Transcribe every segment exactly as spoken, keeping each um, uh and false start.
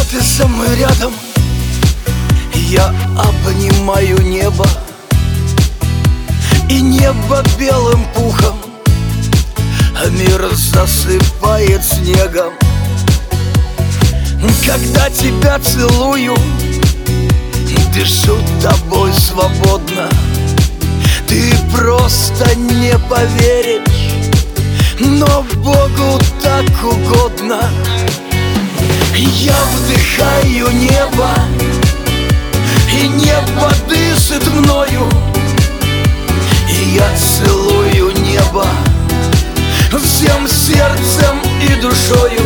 ты со мной рядом, я обнимаю небо, и небо белым пухом, а мир засыпает снегом. Когда тебя целую, дышу тобой свободно. Ты просто не поверишь, но Богу так угодно. Я вдыхаю небо, и небо дышит мною, и я целую небо всем сердцем и душою.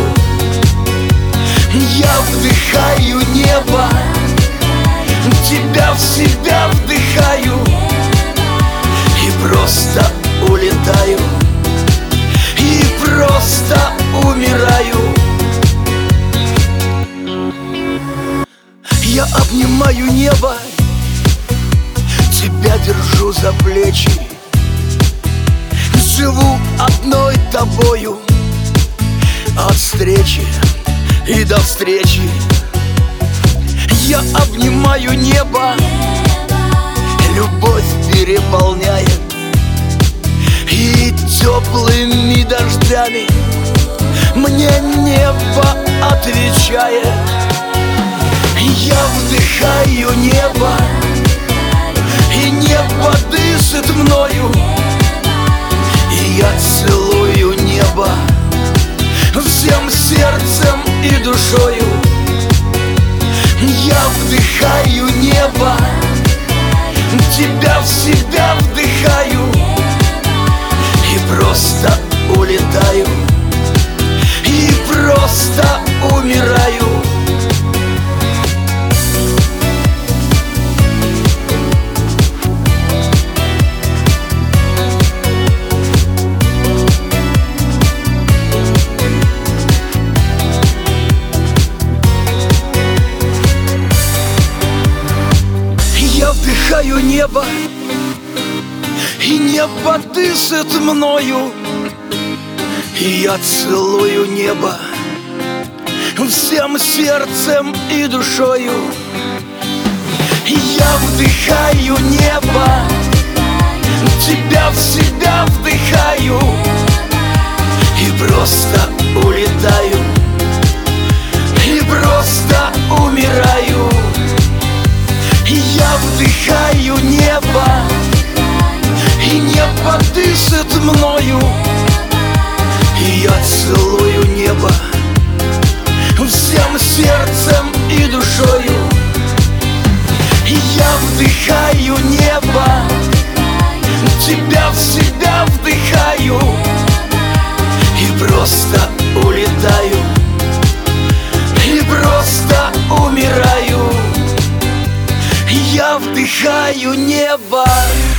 Я вдыхаю небо, тебя в себя вдыхаю, и просто улетаю, и просто умираю. Я обнимаю небо, тебя держу за плечи, живу одной тобою, от встречи и до встречи. Я обнимаю небо, любовь переполняет, и теплыми дождями мне небо отвечает. Я вдыхаю небо, и небо дышит мною, и я целую небо всем сердцем и душою. Я вдыхаю небо, тебя в себя вдыхаю, и просто улетаю, и просто умираю. Я вдыхаю небо, и небо дышит мною, и я целую небо всем сердцем и душою. Я вдыхаю небо, тебя в себя вдыхаю, и просто улетаю, и просто умираю. Я вдыхаю небо, и небо дышит мною, и я целую небо всем сердцем и душою. Я вдыхаю небо, тебя в себя вдыхаю, и просто улетаю, и просто умираю. Я вдыхаю небо.